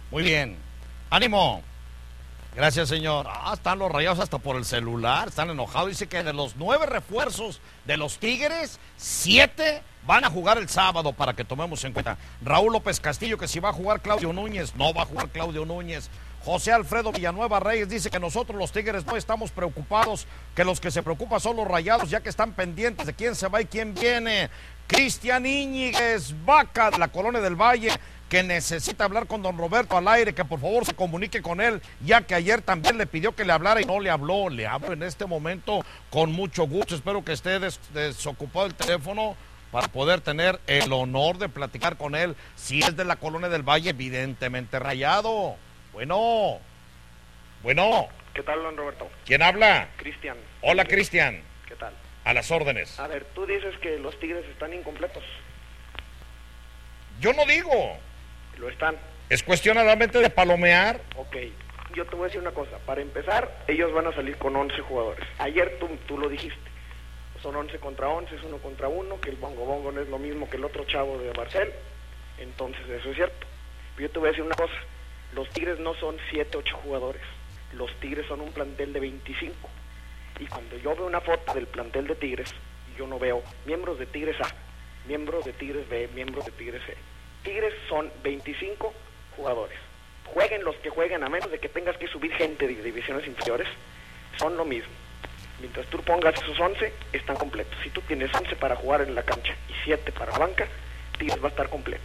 Muy bien. ¡Ánimo! Gracias, señor. Están los Rayados hasta por el celular, están enojados. Dice que de los 9 refuerzos de los Tigres, 7 van a jugar el sábado, para que tomemos en cuenta. Raúl López Castillo, que si va a jugar Claudio Núñez, no va a jugar Claudio Núñez. José Alfredo Villanueva Reyes dice que nosotros los Tigres no estamos preocupados, que los que se preocupan son los Rayados, ya que están pendientes de quién se va y quién viene. Cristian Íñiguez Vaca, de la Colonia del Valle, que necesita hablar con don Roberto al aire, que por favor se comunique con él, ya que ayer también le pidió que le hablara y no le habló. Le hablo en este momento con mucho gusto. Espero que esté desocupado el teléfono para poder tener el honor de platicar con él. Si es de la Colonia del Valle, evidentemente Rayado. Bueno. ¿Qué tal, don Roberto? ¿Quién habla? Cristian. Hola, Cristian. ¿Qué tal? A las órdenes. A ver, tú dices que los Tigres están incompletos. Yo no digo. Lo están. Es cuestión solamente de palomear. Ok. Yo te voy a decir una cosa. Para empezar, ellos van a salir con 11 jugadores. Ayer tú lo dijiste. Son 11 contra 11, es 1 contra 1, que el bongo no es lo mismo que el otro chavo de Barcel. Entonces, eso es cierto. Pero yo te voy a decir una cosa. Los Tigres no son 7, 8 jugadores. Los Tigres son un plantel de 25. Y cuando yo veo una foto del plantel de Tigres, yo no veo miembros de Tigres A, miembros de Tigres B, miembros de Tigres C. Tigres son 25 jugadores. Jueguen los que jueguen, a menos de que tengas que subir gente de divisiones inferiores, son lo mismo. Mientras tú pongas esos 11, están completos. Si tú tienes 11 para jugar en la cancha y 7 para la banca, Tigres va a estar completo.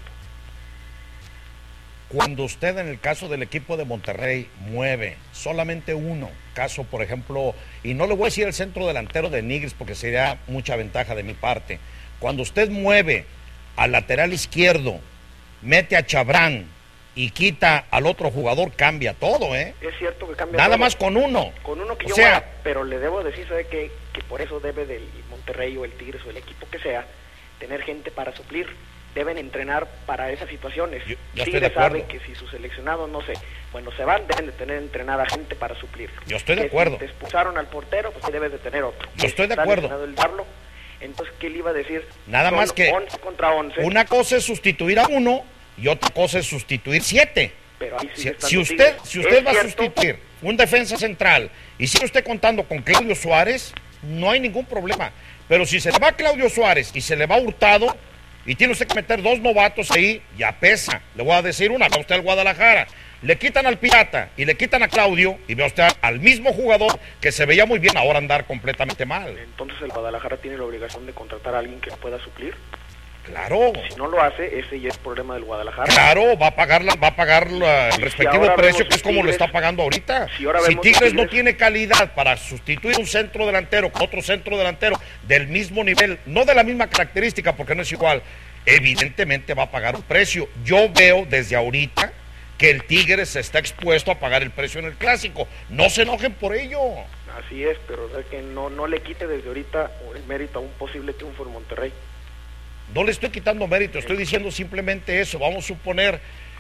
Cuando usted, en el caso del equipo de Monterrey, mueve solamente uno, caso por ejemplo, y no le voy a decir el centro delantero de Nigris porque sería mucha ventaja de mi parte, cuando usted mueve al lateral izquierdo, mete a Chabrán y quita al otro jugador, cambia todo, ¿eh? Es cierto que cambia nada todo. Más con uno. Con uno que o yo sea, mueva, pero le debo decir, ¿sabe qué? Que por eso debe del Monterrey o el Tigres o el equipo que sea, tener gente para suplir. Deben entrenar para esas situaciones. Yo Tigres sabe que si sus seleccionados, no sé, cuando se van, deben de tener entrenada gente para suplirlo. Yo estoy de que acuerdo. Si te expulsaron al portero, pues debes de tener otro. Yo estoy de acuerdo. El darlo, entonces, ¿qué le iba a decir? Nada Son más que 11 contra 11. Una cosa es sustituir a uno y otra cosa es sustituir 7. Pero ahí sí Si usted va a sustituir un defensa central y sigue usted contando con Claudio Suárez, no hay ningún problema. Pero si se le va a Claudio Suárez y se le va a Hurtado y tiene usted que meter 2 novatos ahí, ya pesa. Le voy a decir una, va usted al Guadalajara, le quitan al Pirata y le quitan a Claudio y ve usted al mismo jugador que se veía muy bien, ahora andar completamente mal. Entonces el Guadalajara tiene la obligación de contratar a alguien que pueda suplir. Claro. Si no lo hace, ese ya es problema del Guadalajara. Claro, va a pagar el respectivo precio, que es como lo está pagando ahorita. Si Tigres no tiene calidad para sustituir un centro delantero con otro centro delantero del mismo nivel, no de la misma característica, porque no es igual, evidentemente va a pagar un precio. Yo veo desde ahorita que el Tigres está expuesto a pagar el precio en el Clásico. No se enojen por ello. Así es, pero es que no le quite desde ahorita el mérito a un posible triunfo en Monterrey. No le estoy quitando mérito, estoy diciendo simplemente eso. Vamos a suponer,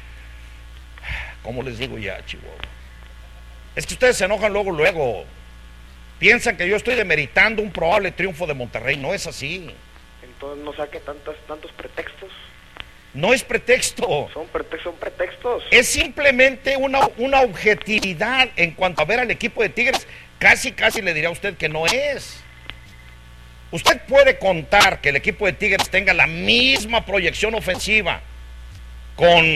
¿cómo les digo ya, Chihuahua? Es que ustedes se enojan luego. Piensan que yo estoy demeritando un probable triunfo de Monterrey. No es así. Entonces no saque tantos pretextos. No es pretexto. Son pretextos. Es simplemente una objetividad en cuanto a ver al equipo de Tigres. Casi le diría a usted que no es. Usted puede contar que el equipo de Tigres tenga la misma proyección ofensiva con...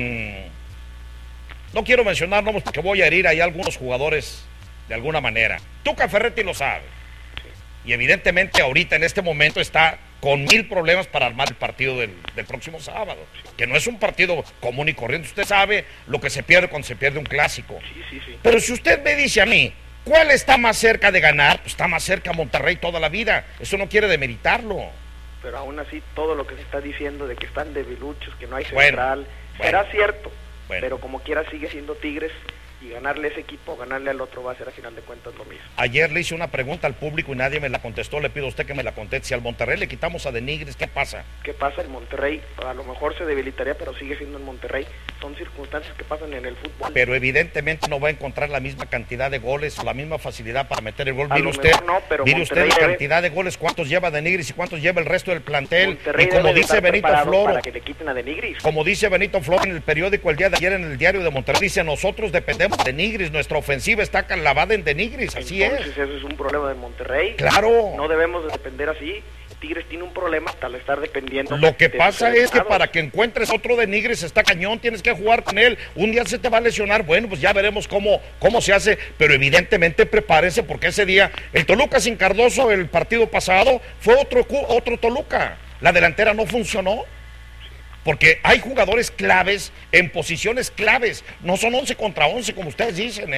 No quiero mencionar nombres porque voy a herir ahí a algunos jugadores de alguna manera. Tuca Ferretti lo sabe. Y evidentemente ahorita en este momento está con 1000 problemas para armar el partido del próximo sábado. Que no es un partido común y corriente. Usted sabe lo que se pierde cuando se pierde un clásico. Sí. Pero si usted me dice a mí, ¿cuál está más cerca de ganar? Pues está más cerca Monterrey toda la vida. Eso no quiere demeritarlo. Pero aún así, todo lo que se está diciendo de que están debiluchos, que no hay central, será cierto. Pero como quiera sigue siendo Tigres y ganarle a ese equipo, ganarle al otro va a ser a final de cuentas lo mismo. Ayer le hice una pregunta al público y nadie me la contestó, le pido a usted que me la conteste. Si al Monterrey le quitamos a Denigris, ¿qué pasa? ¿Qué pasa? El Monterrey a lo mejor se debilitaría, pero sigue siendo el Monterrey. Son circunstancias que pasan en el fútbol. Pero evidentemente no va a encontrar la misma cantidad de goles o la misma facilidad para meter el gol. Mire usted, no, pero mire usted la cantidad de goles, cuántos lleva Denigris y cuántos lleva el resto del plantel. Monterrey y como dice Benito Floro, para que le quiten a Denigris. Como dice Benito Floro en el periódico el día de ayer en el diario de Monterrey, dice, nosotros dependemos de Denigris, nuestra ofensiva está lavada en Denigris, así Entonces, eso es un problema de Monterrey. Claro. No debemos de depender así. Tigres tiene un problema al estar dependiendo. Lo que pasa es que para que encuentres otro Denigris está cañón, tienes que jugar con él. Un día se te va a lesionar, bueno, pues ya veremos cómo se hace, pero evidentemente prepárense porque ese día, el Toluca sin Cardoso, el partido pasado, fue otro Toluca. La delantera no funcionó. Porque hay jugadores claves en posiciones claves, no son 11 contra 11 como ustedes dicen,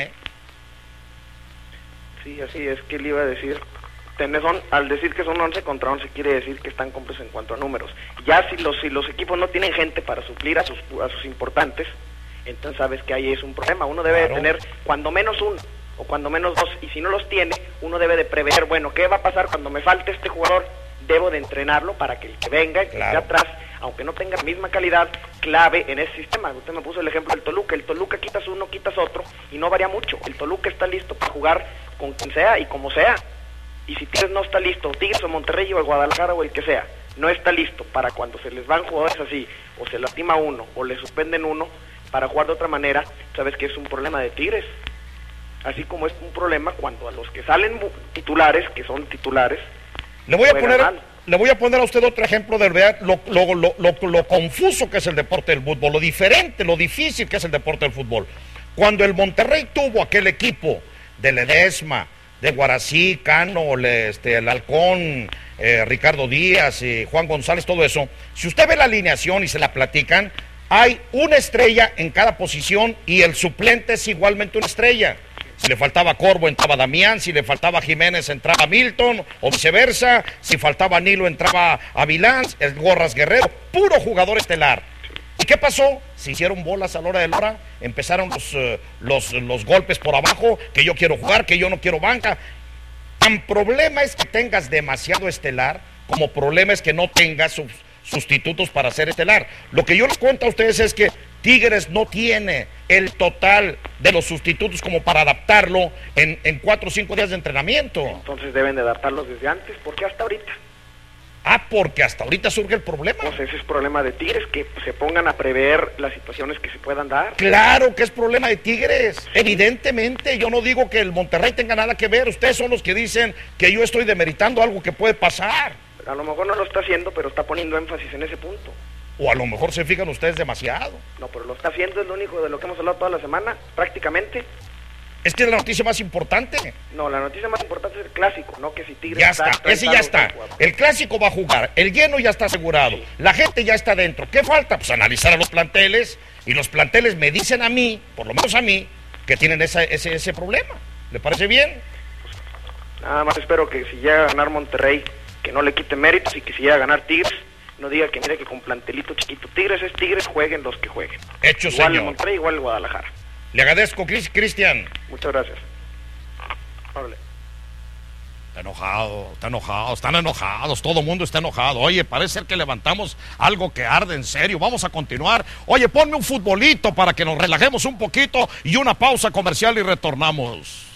Sí, así es que le iba a decir. Al decir que son 11 contra 11 quiere decir que están completos en cuanto a números. Ya si los equipos no tienen gente para suplir a sus importantes, entonces sabes que ahí es un problema. Uno debe de tener cuando menos uno o cuando menos dos, y si no los tiene, uno debe de prever, bueno, ¿qué va a pasar cuando me falte este jugador? Debo de entrenarlo para que el que venga, el que esté atrás, aunque no tenga la misma calidad, clave en ese sistema. Usted me puso el ejemplo del Toluca. El Toluca quitas uno, quitas otro, y no varía mucho. El Toluca está listo para jugar con quien sea y como sea. Y si Tigres no está listo, Tigres o Monterrey o el Guadalajara o el que sea, no está listo para cuando se les van jugadores así, o se lastima uno, o le suspenden uno, para jugar de otra manera, sabes que es un problema de Tigres. Así como es un problema cuando a los que salen titulares, que son titulares, le voy a poner a usted otro ejemplo de ver lo confuso que es el deporte del fútbol, lo diferente, lo difícil que es el deporte del fútbol. Cuando el Monterrey tuvo aquel equipo de Ledesma, de Guarací, Cano, el Halcón, Ricardo Díaz, Juan González, todo eso, si usted ve la alineación y se la platican, hay una estrella en cada posición y el suplente es igualmente una estrella. Si le faltaba Corvo, entraba Damián, si le faltaba Jiménez, entraba Milton, o viceversa, si faltaba Nilo, entraba Avilán, el Gorras Guerrero, puro jugador estelar. ¿Y qué pasó? Se hicieron bolas a la hora de la hora, empezaron los golpes por abajo, que yo quiero jugar, que yo no quiero banca. Tan problema es que tengas demasiado estelar, como problema es que no tengas sustitutos para ser estelar. Lo que yo les cuento a ustedes es que Tigres no tiene el total de los sustitutos como para adaptarlo en 4 o 5 días de entrenamiento. Entonces deben de adaptarlos desde antes, ¿por qué hasta ahorita? Porque hasta ahorita surge el problema. Pues ese es problema de Tigres, que se pongan a prever las situaciones que se puedan dar. Claro que es problema de Tigres, evidentemente. Yo no digo que el Monterrey tenga nada que ver, ustedes son los que dicen que yo estoy demeritando algo que puede pasar. A lo mejor no lo está haciendo, pero está poniendo énfasis en ese punto. O a lo mejor se fijan ustedes demasiado. No, pero lo está haciendo, es lo único de lo que hemos hablado toda la semana, prácticamente. Es que es la noticia más importante. No, la noticia más importante es el clásico, no que si Tigres ya está, ese ya está. El clásico va a jugar, el lleno ya está asegurado, sí. La gente ya está dentro. ¿Qué falta? Pues analizar a los planteles, y los planteles me dicen a mí, por lo menos a mí, que tienen ese problema. ¿Le parece bien? Nada más espero que si llega a ganar Monterrey, que no le quite méritos, y que si llega a ganar Tigres, no diga que mire que con plantelito chiquito. Tigres es Tigres, jueguen los que jueguen. Hecho, igual señor. El Monterrey, igual el Guadalajara. Le agradezco, Cristian. Muchas gracias. Órale. Están enojados, todo el mundo está enojado. Oye, parece ser que levantamos algo que arde en serio. Vamos a continuar. Oye, ponme un futbolito para que nos relajemos un poquito y una pausa comercial y retornamos.